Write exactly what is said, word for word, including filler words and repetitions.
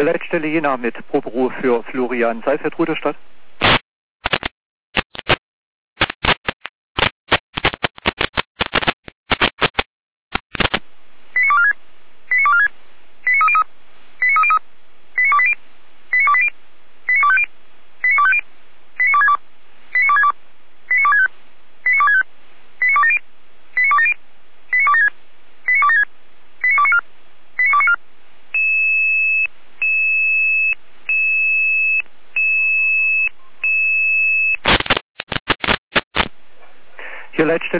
Hier Leitstelle Jena mit Proberuf für Florian Seifert, Ruderstadt. Hier Leitstelle